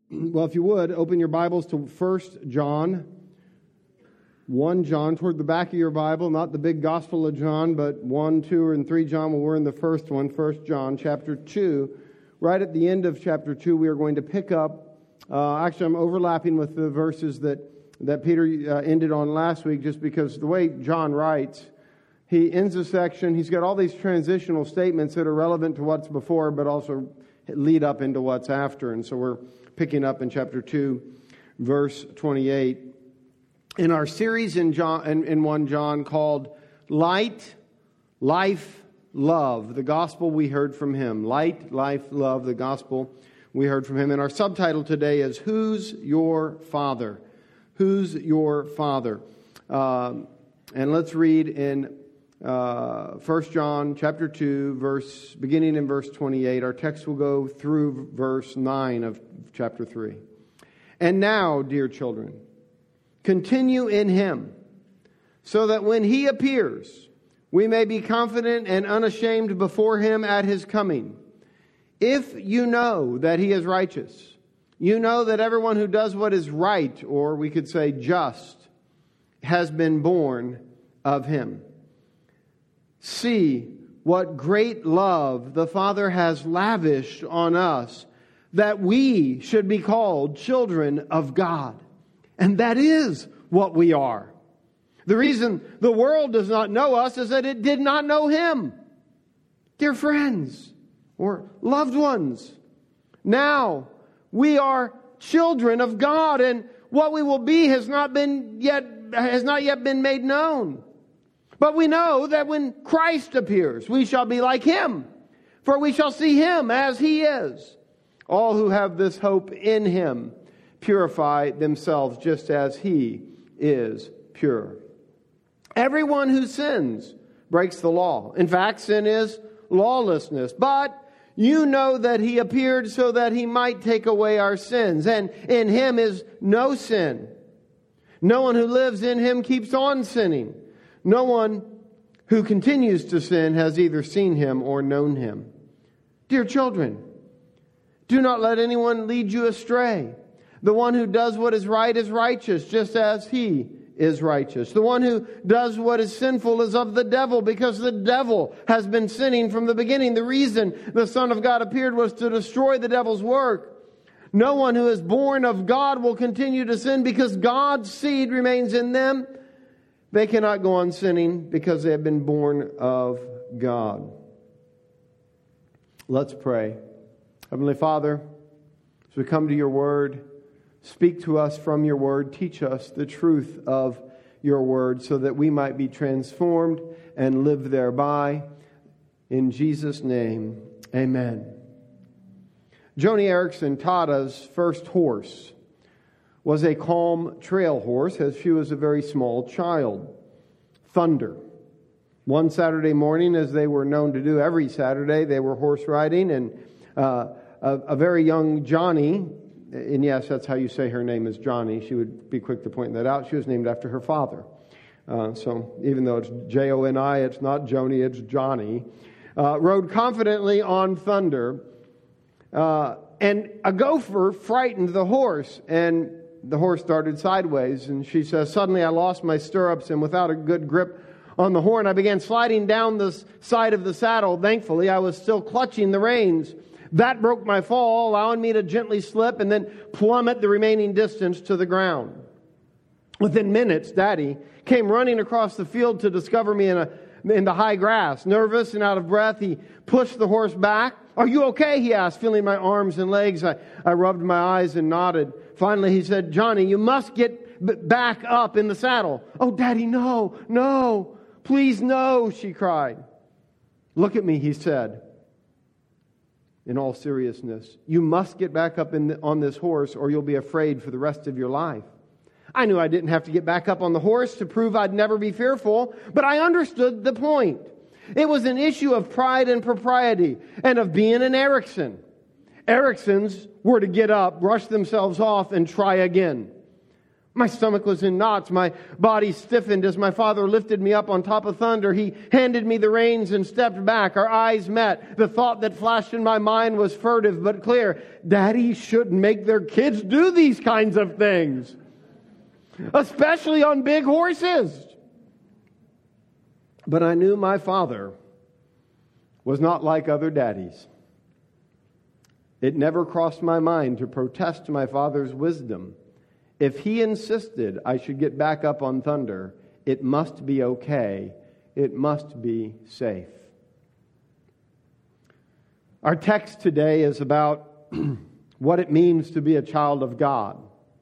Well, if you would, open your Bibles to 1 John. 1 John, toward the back of your Bible, not the big Gospel of John, but 1, 2, and 3 John. Well, we're in the first one, 1 John, chapter 2. Right at the end of chapter 2, we are going to pick up, actually I'm overlapping with the verses that Peter ended on last week, just because the way John writes, he ends a section, he's got all these transitional statements that are relevant to what's before, but also lead up into what's after. And so we're picking up in chapter 2, verse 28. In our series in 1 John called Light, Life, Love, the gospel we heard from him. Light, life, love, the gospel we heard from him. And our subtitle today is Who's Your Father? Who's Your Father? And let's read in 1 John chapter 2, beginning in verse 28. Our text will go through verse 9 of chapter 3. And now, dear children, continue in him, so that when he appears, we may be confident and unashamed before him at his coming. If you know that he is righteous, you know that everyone who does what is right, or we could say just, has been born of him. See what great love the Father has lavished on us, that we should be called children of God. And that is what we are. The reason the world does not know us is that it did not know him. Dear friends or loved ones, now we are children of God, and what we will be has not yet been made known. But we know that when Christ appears, we shall be like him, for we shall see him as he is. All who have this hope in him purify themselves just as he is pure. Everyone who sins breaks the law. In fact, sin is lawlessness. But you know that he appeared so that he might take away our sins. And in him is no sin. No one who lives in him keeps on sinning. No one who continues to sin has either seen him or known him. Dear children, do not let anyone lead you astray. The one who does what is right is righteous, just as he is righteous. The one who does what is sinful is of the devil, because the devil has been sinning from the beginning. The reason the Son of God appeared was to destroy the devil's work. No one who is born of God will continue to sin, because God's seed remains in them. They cannot go on sinning because they have been born of God. Let's pray. Heavenly Father, as we come to your word, speak to us from your word. Teach us the truth of your word so that we might be transformed and live thereby. In Jesus' name, amen. Joni Eareckson Tada's first horse was a calm trail horse as she was a very small child. Thunder. One Saturday morning, as they were known to do every Saturday, they were horse riding, and a very young Johnny, and yes, that's how you say her name is Johnny. She would be quick to point that out. She was named after her father. So even though it's Joni, it's not Joni, it's Johnny. Rode confidently on Thunder, and a gopher frightened the horse, and the horse started sideways. And she says, suddenly I lost my stirrups, and without a good grip on the horn, I began sliding down the side of the saddle. Thankfully, I was still clutching the reins. That broke my fall, allowing me to gently slip and then plummet the remaining distance to the ground. Within minutes, Daddy came running across the field to discover me in the high grass. Nervous and out of breath, he pushed the horse back. Are you okay? He asked, feeling my arms and legs. I rubbed my eyes and nodded. Finally, he said, Johnny, you must get back up in the saddle. Oh, Daddy, no, please, no, she cried. Look at me, he said. In all seriousness, you must get back up on this horse or you'll be afraid for the rest of your life. I knew I didn't have to get back up on the horse to prove I'd never be fearful, but I understood the point. It was an issue of pride and propriety and of being an Earecksons were to get up, brush themselves off, and try again. My stomach was in knots. My body stiffened as my father lifted me up on top of thunder. He handed me the reins and stepped back. Our eyes met. The thought that flashed in my mind was furtive but clear. Daddy shouldn't make their kids do these kinds of things, especially on big horses. But I knew my father was not like other daddies. It never crossed my mind to protest my father's wisdom. If he insisted I should get back up on thunder, it must be okay. It must be safe. Our text today is about what it means to be a child of God.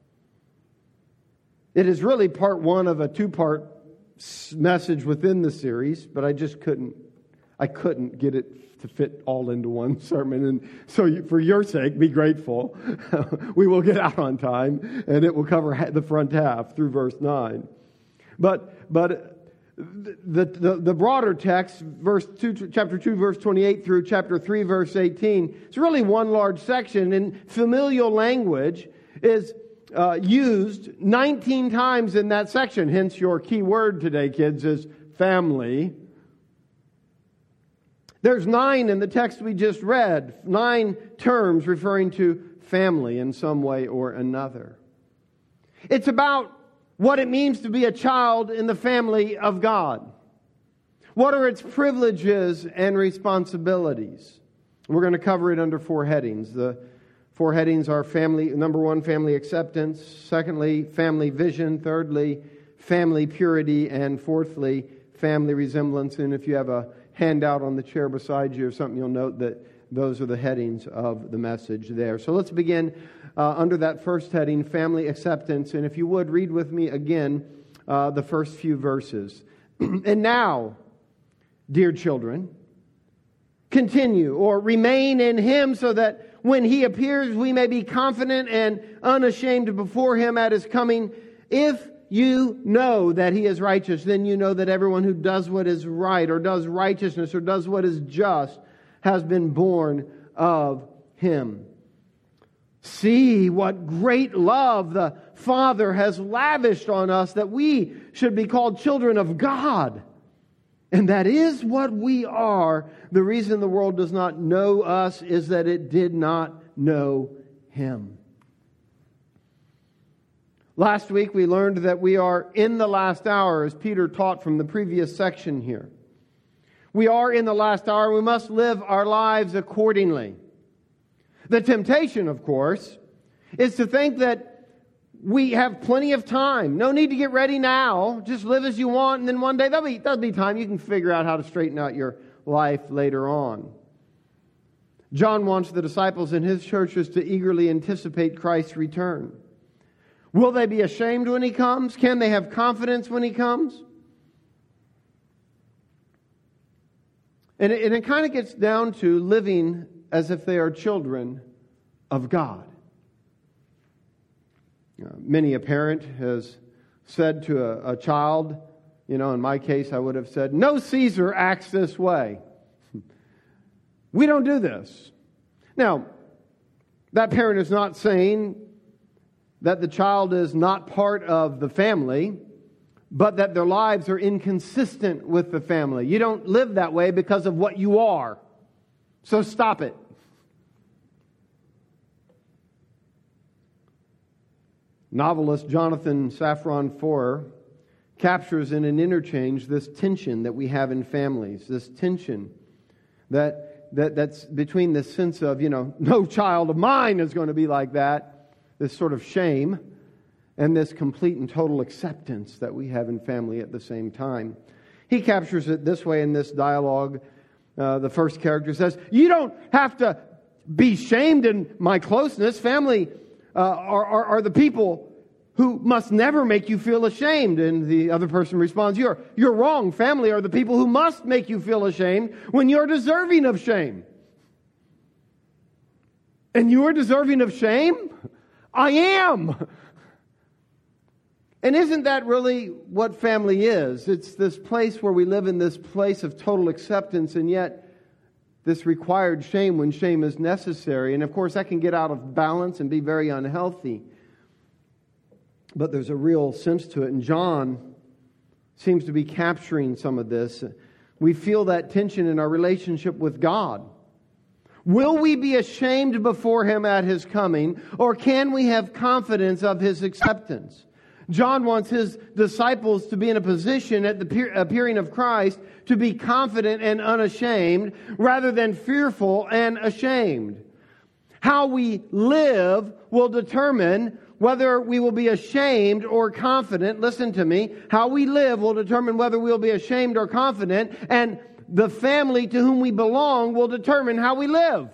It is really part one of a two-part message within the series, but I couldn't get it to fit all into one sermon. And so for your sake, be grateful. We will get out on time, and it will cover the front half through verse 9. But the broader text, chapter 2, verse 28 through chapter 3, verse 18, it's really one large section, and familial language is used 19 times in that section. Hence your key word today, kids, is family. There's 9 in the text we just read, 9 terms referring to family in some way or another. It's about what it means to be a child in the family of God. What are its privileges and responsibilities? We're going to cover it under 4 headings. The 4 headings are family, number 1, family acceptance. Secondly, family vision. Thirdly, family purity. And fourthly, family resemblance. And if you have a handout on the chair beside you or something, you'll note that those are the headings of the message there. So let's begin under that first heading, family acceptance. And if you would, read with me again the first few verses. And now, dear children, continue or remain in Him so that when He appears, we may be confident and unashamed before Him at His coming. If you know that He is righteous, then you know that everyone who does what is right or does righteousness or does what is just has been born of Him. See what great love the Father has lavished on us that we should be called children of God. And that is what we are. The reason the world does not know us is that it did not know Him. Last week we learned that we are in the last hour, as Peter taught from the previous section here. We are in the last hour. We must live our lives accordingly. The temptation, of course, is to think that we have plenty of time. No need to get ready now. Just live as you want, and then one day there'll be time. You can figure out how to straighten out your life later on. John wants the disciples in his churches to eagerly anticipate Christ's return. Will they be ashamed when He comes? Can they have confidence when He comes? And it kind of gets down to living as if they are children of God. Many a parent has said to a child, in my case I would have said, "No Caesar acts this way." We don't do this. Now, that parent is not saying that the child is not part of the family, but that their lives are inconsistent with the family. You don't live that way because of what you are. So stop it. Novelist Jonathan Safran Foer captures in an interchange this tension that we have in families, this tension that's between the sense of, no child of mine is going to be like that, this sort of shame, and this complete and total acceptance that we have in family at the same time. He captures it this way in this dialogue. The first character says, "You don't have to be shamed in my closeness. Family are the people who must never make you feel ashamed." And the other person responds, You're wrong. Family are the people who must make you feel ashamed when you're deserving of shame." And you are deserving of shame? I am. And isn't that really what family is? It's this place where we live in this place of total acceptance, and yet this required shame when shame is necessary. And of course that can get out of balance and be very unhealthy. but there's a real sense to it. And John seems to be capturing some of this. We feel that tension in our relationship with God. Will we be ashamed before Him at His coming, or can we have confidence of His acceptance? John wants his disciples to be in a position at the appearing of Christ to be confident and unashamed rather than fearful and ashamed. How we live will determine whether we will be ashamed or confident. Listen to me. How we live will determine whether we will be ashamed or confident, and the family to whom we belong will determine how we live.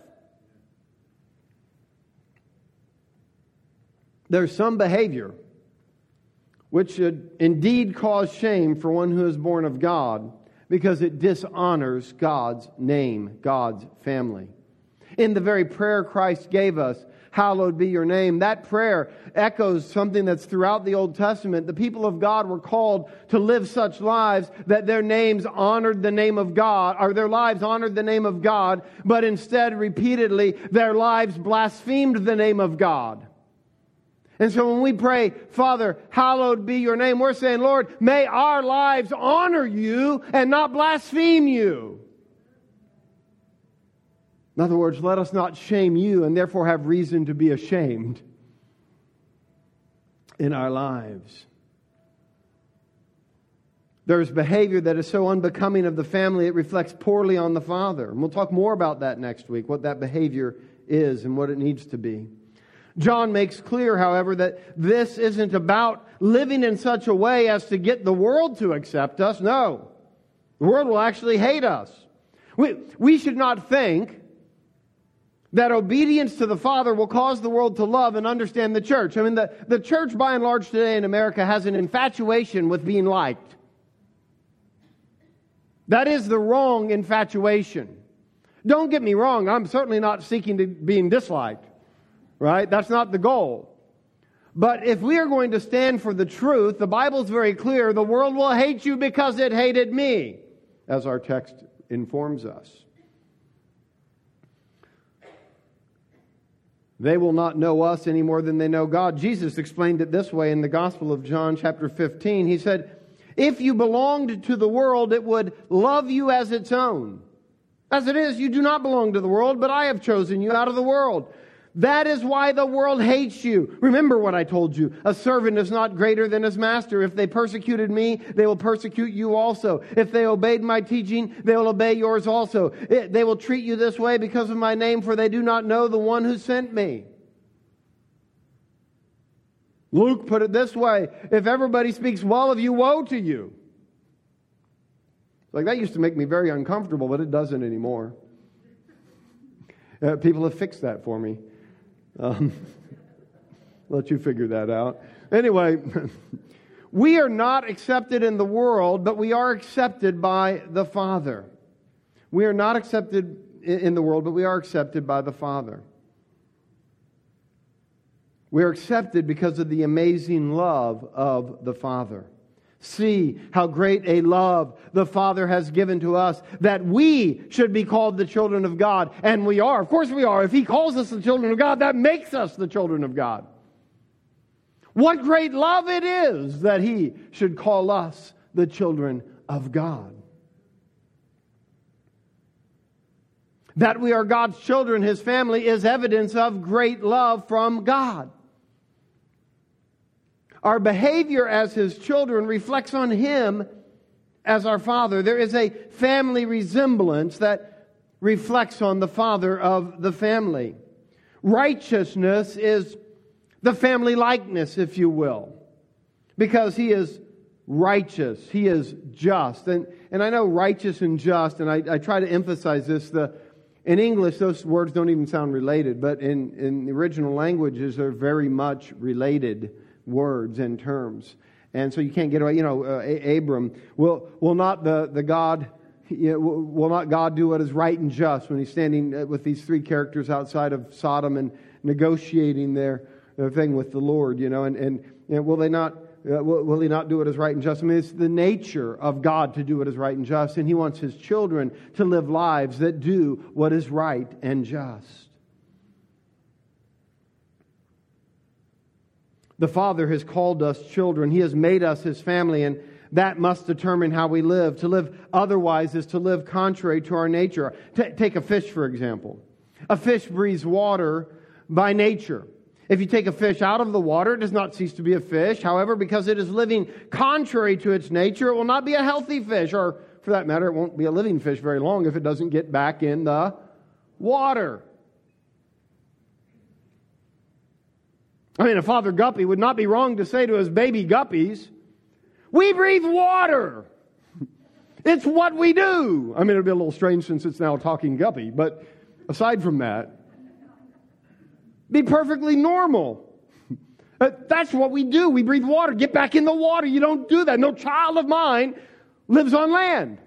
There's some behavior which should indeed cause shame for one who is born of God, because it dishonors God's name, God's family. In the very prayer Christ gave us, hallowed be your name, that prayer echoes something that's throughout the Old Testament. The people of God were called to live such lives that their names honored the name of God, or their lives honored the name of God, but instead repeatedly their lives blasphemed the name of God. And so when we pray, Father, hallowed be your name, we're saying, Lord, may our lives honor you and not blaspheme you. In other words, let us not shame you and therefore have reason to be ashamed in our lives. There's behavior that is so unbecoming of the family, it reflects poorly on the father. And we'll talk more about that next week, what that behavior is and what it needs to be. John makes clear, however, that this isn't about living in such a way as to get the world to accept us. No. The world will actually hate us. We should not think that obedience to the Father will cause the world to love and understand the church. I mean, the church by and large today in America has an infatuation with being liked. That is the wrong infatuation. Don't get me wrong, I'm certainly not seeking to being disliked. Right? That's not the goal. But if we are going to stand for the truth, the Bible's very clear, the world will hate you because it hated me, as our text informs us. They will not know us any more than they know God. Jesus explained it this way in the Gospel of John chapter 15. He said, if you belonged to the world, it would love you as its own. As it is, you do not belong to the world, but I have chosen you out of the world. That is why the world hates you. Remember what I told you. A servant is not greater than his master. If they persecuted me, they will persecute you also. If they obeyed my teaching, they will obey yours also. They will treat you this way because of my name, for they do not know the one who sent me. Luke put it this way. If everybody speaks well of you, woe to you. Like, that used to make me very uncomfortable, but it doesn't anymore. People have fixed that for me. Let you figure that out. Anyway, we are not accepted in the world, but we are accepted by the Father. We are not accepted in the world, but we are accepted by the Father. We are accepted because of the amazing love of the Father. See how great a love the Father has given to us, that we should be called the children of God. And we are. Of course we are. If He calls us the children of God, that makes us the children of God. What great love it is that He should call us the children of God. That we are God's children, His family, is evidence of great love from God. Our behavior as His children reflects on Him as our Father. There is a family resemblance that reflects on the Father of the family. Righteousness is the family likeness, if you will, because He is righteous. He is just. And I know righteous and just, and I try to emphasize this. In English, those words don't even sound related, but in the original languages, they're very much related words and terms, and so you can't get away. Abram will not the God, will not God do what is right and just when He's standing with these three characters outside of Sodom and negotiating their thing with the Lord? And will they not? Will He not do what is right and just? I mean, it's the nature of God to do what is right and just, and He wants His children to live lives that do what is right and just. The Father has called us children. He has made us His family, and that must determine how we live. To live otherwise is to live contrary to our nature. Take a fish, for example. A fish breathes water by nature. If you take a fish out of the water, it does not cease to be a fish. However, because it is living contrary to its nature, it will not be a healthy fish, or for that matter, it won't be a living fish very long if it doesn't get back in the water. I mean, a father guppy would not be wrong to say to his baby guppies, "We breathe water. It's what we do." I mean, it'll be a little strange since it's now a talking guppy, but aside from that, be perfectly normal. That's what we do. We breathe water. Get back in the water. You don't do that. No child of mine lives on land.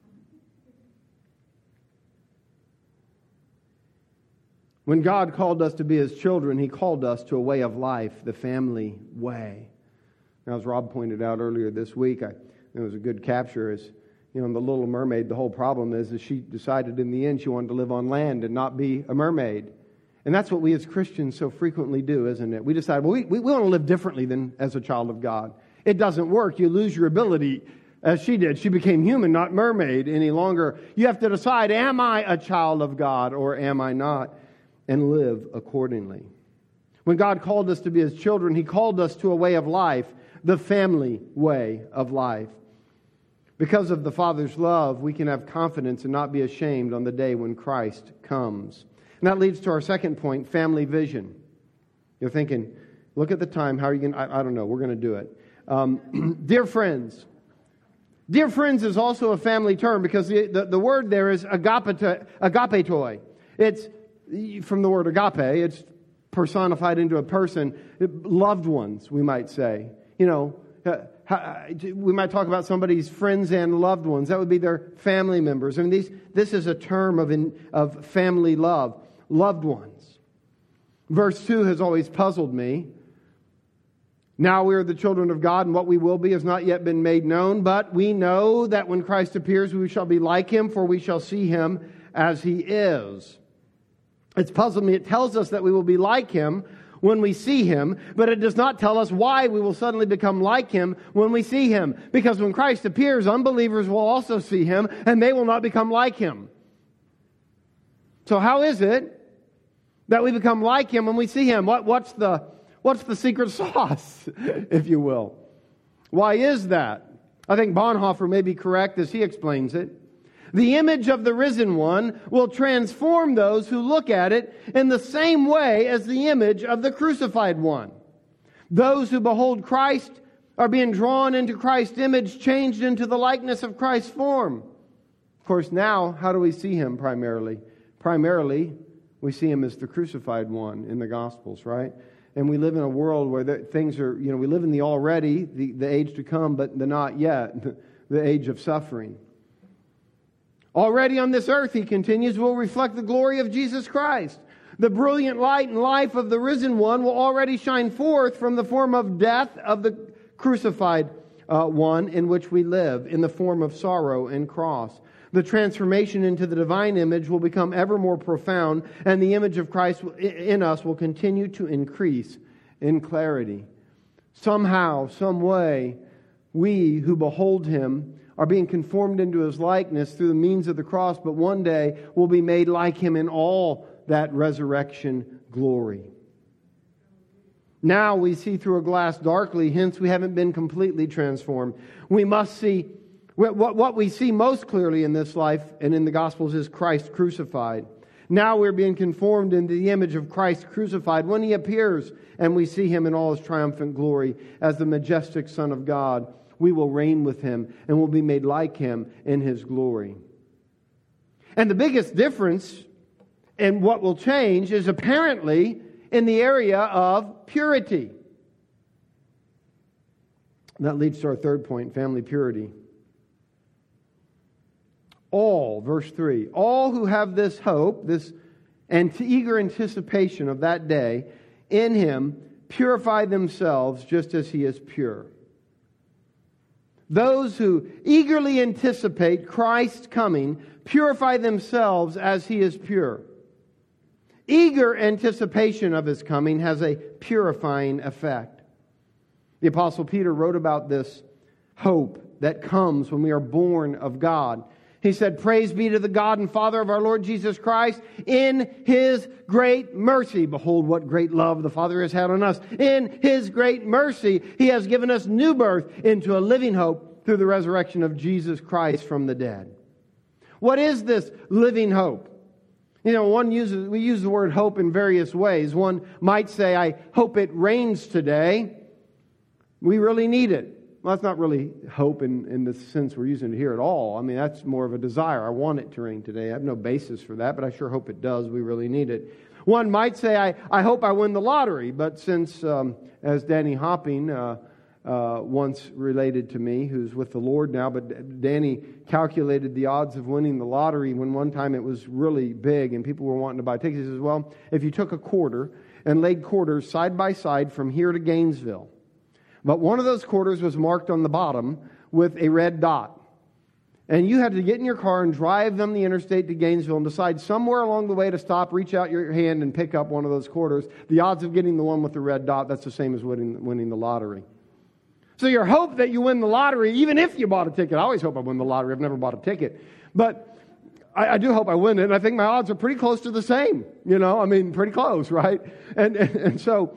When God called us to be His children, He called us to a way of life, the family way. Now, as Rob pointed out earlier this week, it was a good capture. Is in The Little Mermaid, the whole problem is that she decided in the end she wanted to live on land and not be a mermaid. And that's what we as Christians so frequently do, isn't it? We decide, well, we want to live differently than as a child of God. It doesn't work. You lose your ability, as she did. She became human, not mermaid any longer. You have to decide, am I a child of God or am I not? And live accordingly. When God called us to be His children, He called us to a way of life, the family way of life. Because of the Father's love, we can have confidence and not be ashamed on the day when Christ comes. And that leads to our second point, family vision. You're thinking, look at the time, how are you going to, I don't know, we're going to do it. Dear friends. Dear friends is also a family term because the word there is agapetoi. It's from the word agape. It's personified into a person. Loved ones, we might say. We might talk about somebody's friends and loved ones. That would be their family members. I mean, this is a term of family love. Loved ones. Verse 2 has always puzzled me. Now we are the children of God, and what we will be has not yet been made known. But we know that when Christ appears, we shall be like Him, for we shall see Him as He is. It's puzzled me. It tells us that we will be like Him when we see Him, but it does not tell us why we will suddenly become like Him when we see Him. Because when Christ appears, unbelievers will also see Him, and they will not become like Him. So how is it that we become like Him when we see Him? What's the secret sauce, if you will? Why is that? I think Bonhoeffer may be correct as he explains it. The image of the risen one will transform those who look at it in the same way as the image of the crucified one. Those who behold Christ are being drawn into Christ's image, changed into the likeness of Christ's form. Of course, now, how do we see Him primarily? Primarily, we see Him as the crucified one in the Gospels, right? And we live in a world where things are, we live in the already, the age to come, but the not yet, the age of suffering. Already on this earth, he continues, will reflect the glory of Jesus Christ. The brilliant light and life of the risen one will already shine forth from the form of death of the crucified one in which we live, in the form of sorrow and cross. The transformation into the divine image will become ever more profound, and the image of Christ in us will continue to increase in clarity. Somehow, some way, we who behold Him are being conformed into His likeness through the means of the cross, but one day will be made like Him in all that resurrection glory. Now we see through a glass darkly, hence we haven't been completely transformed. We must see, what we see most clearly in this life and in the Gospels is Christ crucified. Now we're being conformed into the image of Christ crucified when He appears and we see Him in all His triumphant glory as the majestic Son of God. We will reign with Him and will be made like Him in His glory. And the biggest difference in what will change is apparently in the area of purity. That leads to our third point, family purity. All, verse 3, all who have this hope, this eager anticipation of that day in Him, purify themselves just as He is pure. Those who eagerly anticipate Christ's coming purify themselves as He is pure. Eager anticipation of His coming has a purifying effect. The Apostle Peter wrote about this hope that comes when we are born of God. He said, "Praise be to the God and Father of our Lord Jesus Christ. In His great mercy," behold what great love the Father has had on us. "In His great mercy, He has given us new birth into a living hope through the resurrection of Jesus Christ from the dead." What is this living hope? We use the word hope in various ways. One might say, "I hope it rains today." We really need it. Well, that's not really hope in the sense we're using it here at all. I mean, that's more of a desire. I want it to rain today. I have no basis for that, but I sure hope it does. We really need it. One might say, I hope I win the lottery. But since, as Danny Hopping once related to me, who's with the Lord now, but Danny calculated the odds of winning the lottery when one time it was really big and people were wanting to buy tickets. He says, well, if you took a quarter and laid quarters side by side from here to Gainesville, but one of those quarters was marked on the bottom with a red dot, and you had to get in your car and drive them the interstate to Gainesville and decide somewhere along the way to stop, reach out your hand and pick up one of those quarters, the odds of getting the one with the red dot, that's the same as winning the lottery. So your hope that you win the lottery, even if you bought a ticket, I always hope I win the lottery. I've never bought a ticket. But I do hope I win it, and I think my odds are pretty close to the same. Pretty close, right? And so,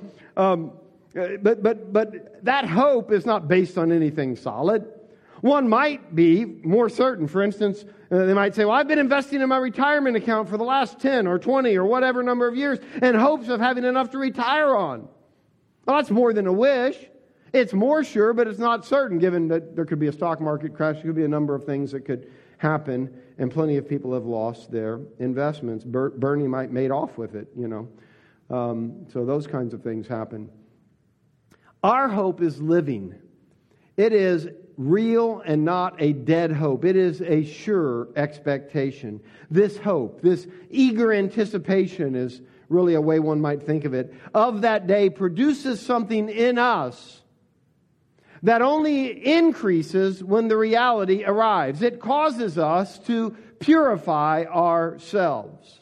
but that hope is not based on anything solid. One might be more certain. For instance, they might say, well, I've been investing in my retirement account for the last 10 or 20 or whatever number of years in hopes of having enough to retire on. Well, that's more than a wish. It's more sure, but it's not certain, given that there could be a stock market crash. There could be a number of things that could happen, and plenty of people have lost their investments. Bernie might made off with it, So those kinds of things happen. Our hope is living. It is real and not a dead hope. It is a sure expectation. This hope, this eager anticipation is really a way one might think of it, of that day produces something in us that only increases when the reality arrives. It causes us to purify ourselves.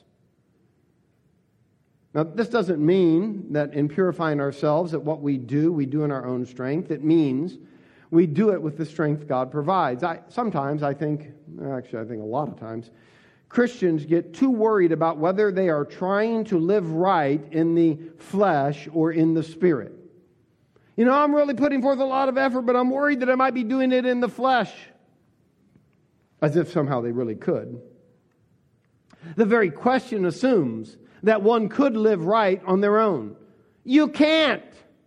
Now, this doesn't mean that in purifying ourselves, that what we do in our own strength. It means we do it with the strength God provides. I think a lot of times, Christians get too worried about whether they are trying to live right in the flesh or in the spirit. I'm really putting forth a lot of effort, but I'm worried that I might be doing it in the flesh. As if somehow they really could. The very question assumes that one could live right on their own. You can't.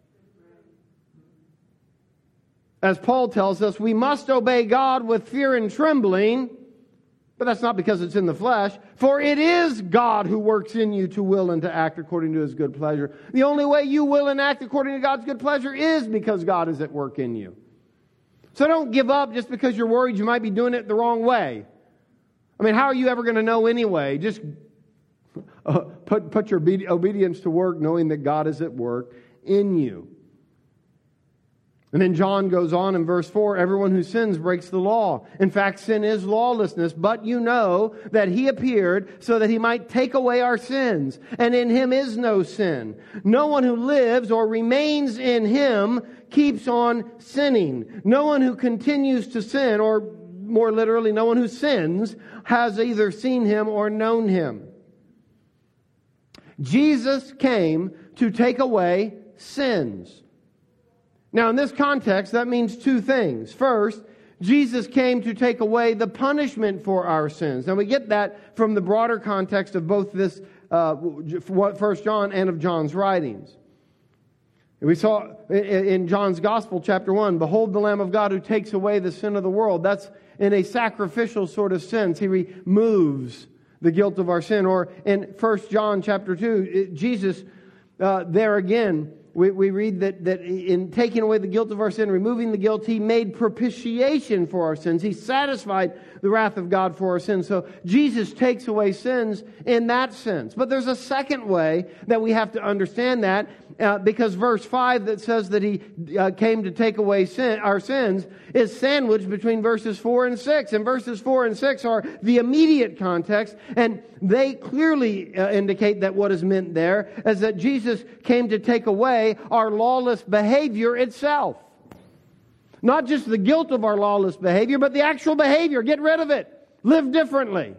As Paul tells us, we must obey God with fear and trembling, but that's not because it's in the flesh, for it is God who works in you to will and to act according to His good pleasure. The only way you will and act according to God's good pleasure is because God is at work in you. So don't give up just because you're worried you might be doing it the wrong way. How are you ever going to know anyway? Just put your obedience to work knowing that God is at work in you. And then John goes on in verse 4, everyone who sins breaks the law. In fact, sin is lawlessness, but you know that He appeared so that He might take away our sins, and in Him is no sin. No one who lives or remains in Him keeps on sinning. No one who continues to sin, or more literally, no one who sins, has either seen Him or known Him. Jesus came to take away sins. Now, in this context, that means two things. First, Jesus came to take away the punishment for our sins. Now, we get that from the broader context of both this 1 John and of John's writings. We saw in John's Gospel, chapter 1, behold the Lamb of God who takes away the sin of the world. That's in a sacrificial sort of sense. He removes the guilt of our sin. Or in 1 John chapter 2, Jesus, there again, we read that in taking away the guilt of our sin, removing the guilt, He made propitiation for our sins. He satisfied the wrath of God for our sins. So Jesus takes away sins in that sense. But there's a second way that we have to understand that, because verse 5 that says that He came to take away our sins is sandwiched between verses 4 and 6. And verses 4 and 6 are the immediate context, and they clearly indicate that what is meant there is that Jesus came to take away our lawless behavior itself. Not just the guilt of our lawless behavior, but the actual behavior. Get rid of it. Live differently.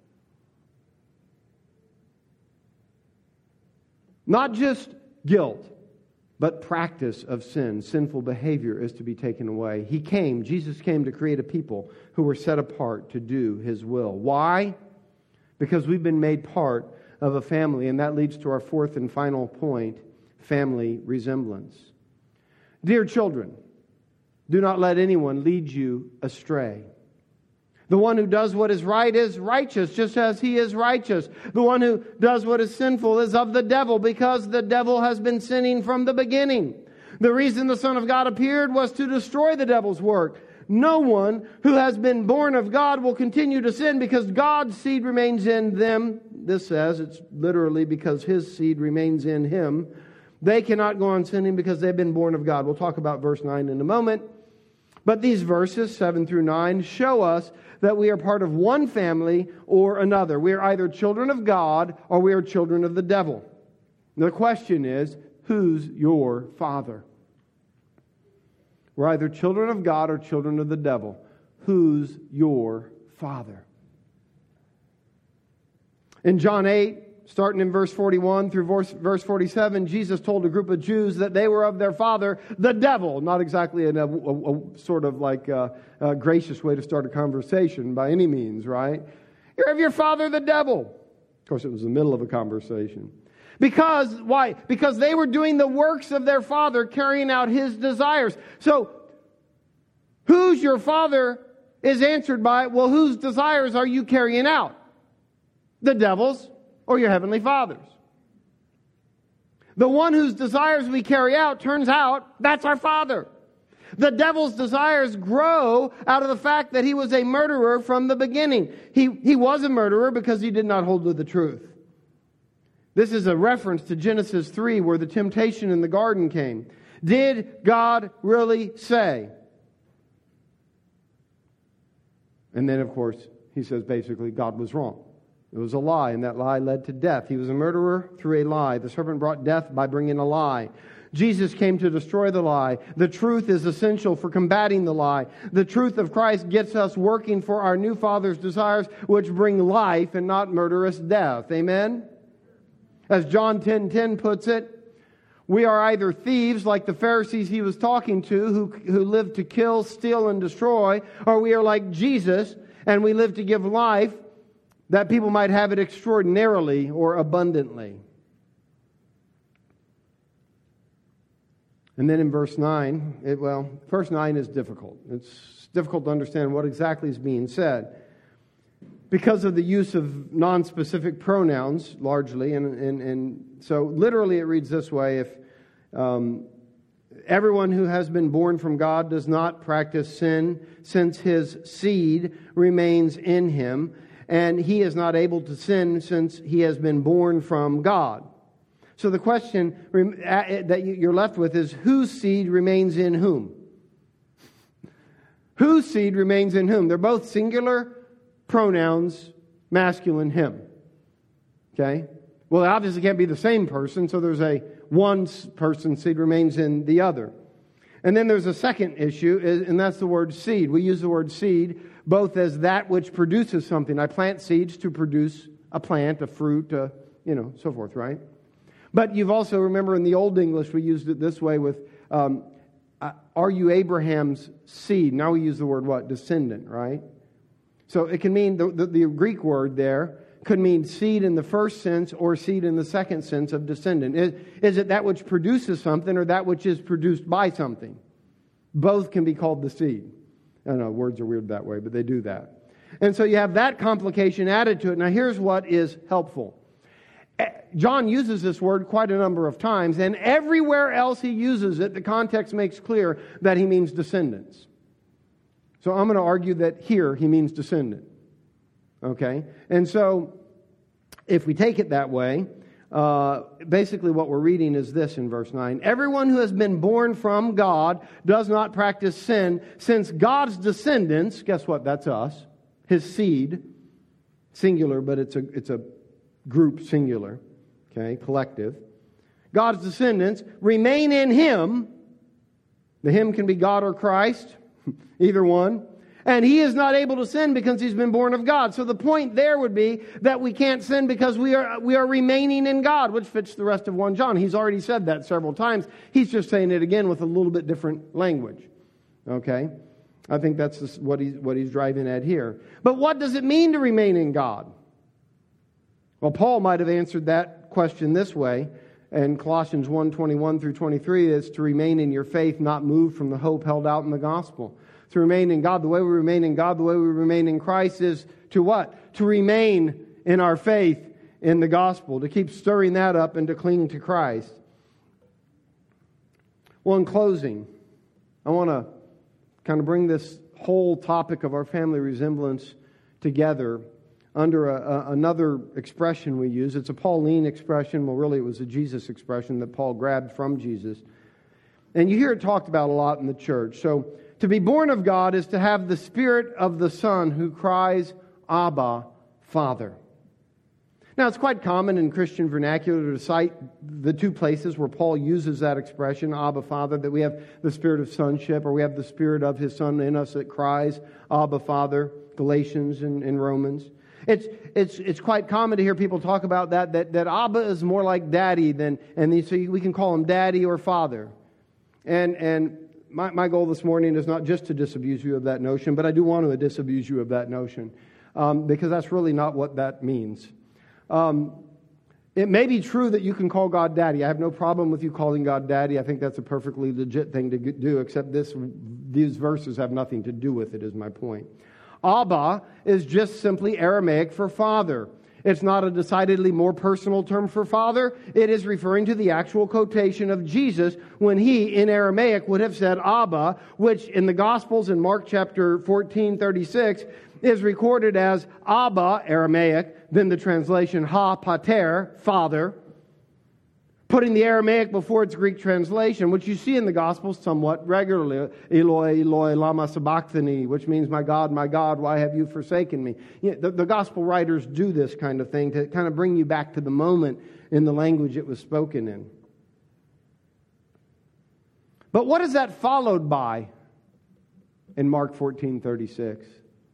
Not just guilt, but practice of sin. Sinful behavior is to be taken away. Jesus came to create a people who were set apart to do His will. Why? Because we've been made part of a family, and that leads to our fourth and final point, family resemblance. Dear children, do not let anyone lead you astray. The one who does what is right is righteous, just as he is righteous. The one who does what is sinful is of the devil, because the devil has been sinning from the beginning. The reason the Son of God appeared was to destroy the devil's work. No one who has been born of God will continue to sin, because God's seed remains in them. This says it's literally because His seed remains in him. They cannot go on sinning because they've been born of God. We'll talk about verse 9 in a moment. But these verses, 7 through 9, show us that we are part of one family or another. We are either children of God or we are children of the devil. The question is, who's your father? We're either children of God or children of the devil. Who's your father? In John 8, starting in verse 41 through verse 47, Jesus told a group of Jews that they were of their father, the devil. Not exactly a sort of like a gracious way to start a conversation by any means, right? You're of your father, the devil. Of course, it was the middle of a conversation. Because, why? Because they were doing the works of their father, carrying out his desires. So, who's your father is answered by, well, whose desires are you carrying out? The devil's or your heavenly Father's. The one whose desires we carry out, turns out, that's our Father. The devil's desires grow out of the fact that he was a murderer from the beginning. He was a murderer because he did not hold to the truth. This is a reference to Genesis 3, where the temptation in the garden came. Did God really say? And then, of course, he says basically God was wrong. It was a lie, and that lie led to death. He was a murderer through a lie. The serpent brought death by bringing a lie. Jesus came to destroy the lie. The truth is essential for combating the lie. The truth of Christ gets us working for our new Father's desires, which bring life and not murderous death. Amen? As John 10:10 puts it, we are either thieves like the Pharisees he was talking to, who live to kill, steal, and destroy, or we are like Jesus, and we live to give life, that people might have it extraordinarily or abundantly. And then in verse 9, verse 9 is difficult. It's difficult to understand what exactly is being said, because of the use of non-specific pronouns, largely. And so literally it reads this way: if everyone who has been born from God does not practice sin, since his seed remains in him, and he is not able to sin since he has been born from God. So the question that you're left with is, whose seed remains in whom? Whose seed remains in whom? They're both singular pronouns, masculine, him. Okay? Well, it obviously can't be the same person, so there's one person's seed remains in the other. And then there's a second issue, and that's the word seed. We use the word seed both as that which produces something. I plant seeds to produce a plant, a fruit, so forth, right? But you've also, remember in the Old English, we used it this way with, are you Abraham's seed? Now we use the word what? Descendant, right? So it can mean, the Greek word there could mean seed in the first sense or seed in the second sense of descendant. Is it that which produces something or that which is produced by something? Both can be called the seed. I know words are weird that way, but they do that. And so you have that complication added to it. Now here's what is helpful. John uses this word quite a number of times, and everywhere else he uses it, the context makes clear that he means descendants. So I'm going to argue that here he means descendant. Okay? And so if we take it that way, basically what we're reading is this in verse 9. Everyone who has been born from God does not practice sin, since God's descendants, guess what? That's us, His seed, singular, but it's a group singular, okay, collective. God's descendants remain in Him. The Him can be God or Christ, either one. And He is not able to sin because He's been born of God. So the point there would be that we can't sin because we are remaining in God, which fits the rest of 1 John. He's already said that several times. He's just saying it again with a little bit different language. Okay? I think that's what he's driving at here. But what does it mean to remain in God? Well, Paul might have answered that question this way. In Colossians 1:21 through 23, it's to remain in your faith, not move from the hope held out in the gospel. To remain in God, the way we remain in God, the way we remain in Christ is to what? To remain in our faith in the gospel, to keep stirring that up and to cling to Christ. Well, in closing, I want to kind of bring this whole topic of our family resemblance together under another expression we use. It's a Pauline expression. Well, really, it was a Jesus expression that Paul grabbed from Jesus. And you hear it talked about a lot in the church. So, to be born of God is to have the Spirit of the Son who cries, Abba, Father. Now, it's quite common in Christian vernacular to cite the two places where Paul uses that expression, Abba, Father, that we have the Spirit of sonship, or we have the Spirit of His Son in us that cries, Abba, Father, Galatians and Romans. It's quite common to hear people talk about that Abba is more like Daddy so we can call Him Daddy or Father. And my goal this morning is not just to disabuse you of that notion, but I do want to disabuse you of that notion, because that's really not what that means. It may be true that you can call God Daddy. I have no problem with you calling God Daddy. I think that's a perfectly legit thing to do, except these verses have nothing to do with it, is my point. Abba is just simply Aramaic for father. It's not a decidedly more personal term for father. It is referring to the actual quotation of Jesus when He, in Aramaic, would have said Abba, which in the Gospels in Mark chapter 14:36 is recorded as Abba, Aramaic, then the translation Ha Pater, Father, putting the Aramaic before its Greek translation, which you see in the Gospels somewhat regularly. Eloi, Eloi, lama sabachthani, which means, my God, why have you forsaken me? The Gospel writers do this kind of thing to kind of bring you back to the moment in the language it was spoken in. But what is that followed by in Mark 14:36?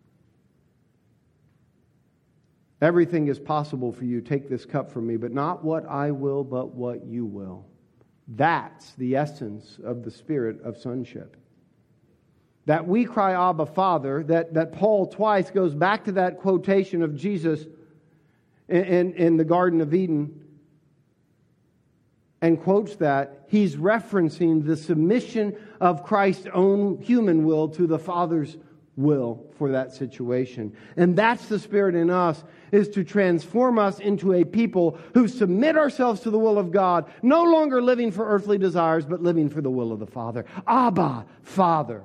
Everything is possible for you. Take this cup from me, but not what I will, but what you will. That's the essence of the spirit of sonship. That we cry, Abba, Father, that Paul twice goes back to that quotation of Jesus in the Garden of Eden and quotes that. He's referencing the submission of Christ's own human will to the Father's will for that situation. And that's the Spirit in us, is to transform us into a people who submit ourselves to the will of God, no longer living for earthly desires, but living for the will of the Father. Abba, Father.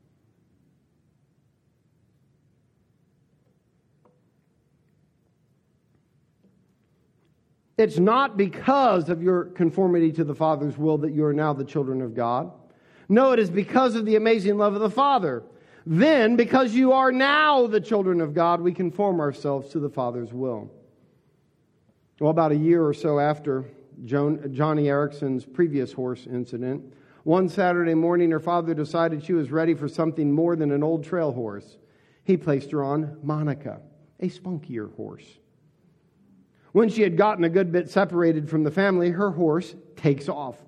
It's not because of your conformity to the Father's will that you are now the children of God. No, it is because of the amazing love of the Father. Then, because you are now the children of God, we conform ourselves to the Father's will. Well, about a year or so after Johnny Erickson's previous horse incident, one Saturday morning her father decided she was ready for something more than an old trail horse. He placed her on Monica, a spunkier horse. When she had gotten a good bit separated from the family, her horse takes off.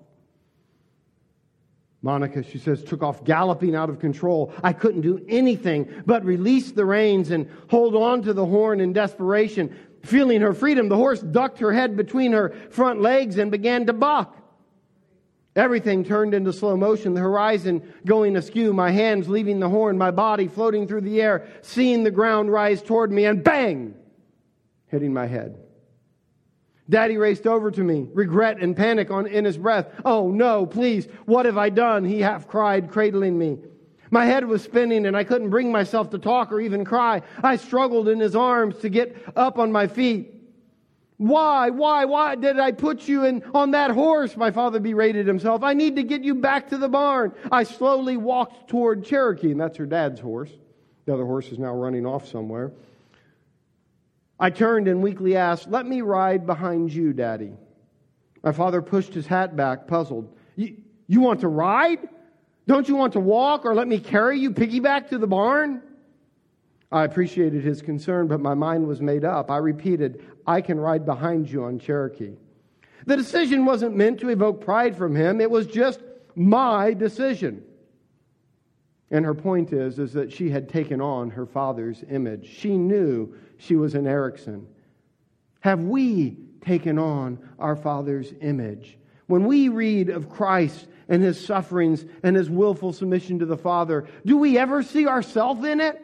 Monica, she says, took off galloping out of control. I couldn't do anything but release the reins and hold on to the horn in desperation. Feeling her freedom, the horse ducked her head between her front legs and began to buck. Everything turned into slow motion, the horizon going askew, my hands leaving the horn, my body floating through the air, seeing the ground rise toward me, and bang! Hitting my head. Daddy raced over to me, regret and panic in his breath. Oh no, please, what have I done? He half cried, cradling me. My head was spinning and I couldn't bring myself to talk or even cry. I struggled in his arms to get up on my feet. Why did I put you on that horse? My father berated himself. I need to get you back to the barn. I slowly walked toward Cherokee, and that's her dad's horse. The other horse is now running off somewhere. I turned and weakly asked, "Let me ride behind you, Daddy." My father pushed his hat back, puzzled. You want to ride? Don't you want to walk or let me carry you piggyback to the barn? I appreciated his concern, but my mind was made up. I repeated, "I can ride behind you on Cherokee." The decision wasn't meant to evoke pride from him. It was just my decision. And her point is that she had taken on her father's image. She knew she was an Erickson. Have we taken on our father's image? When we read of Christ and his sufferings and his willful submission to the Father, do we ever see ourselves in it?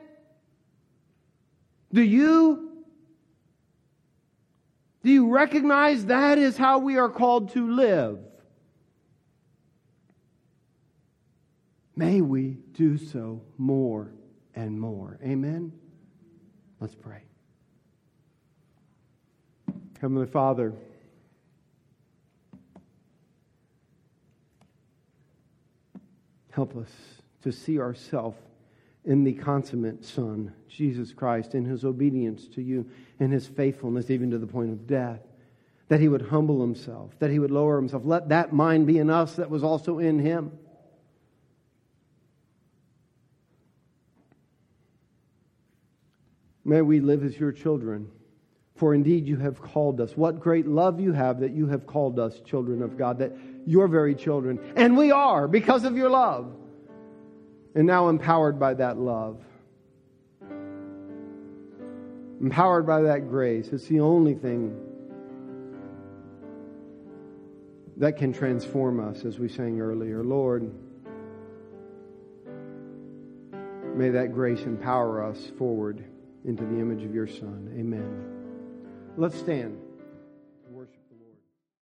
Do you? Do you recognize that is how we are called to live? May we do so more and more. Amen? Let's pray. Heavenly Father, help us to see ourselves in the consummate Son, Jesus Christ, in his obedience to you and his faithfulness even to the point of death. That he would humble himself, that he would lower himself. Let that mind be in us that was also in him. May we live as your children, for indeed you have called us. What great love you have that you have called us children of God, that your very children. And we are because of your love. And now empowered by that love. Empowered by that grace. It's the only thing that can transform us, as we sang earlier. Lord, may that grace empower us forward into the image of your Son. Amen. Let's stand.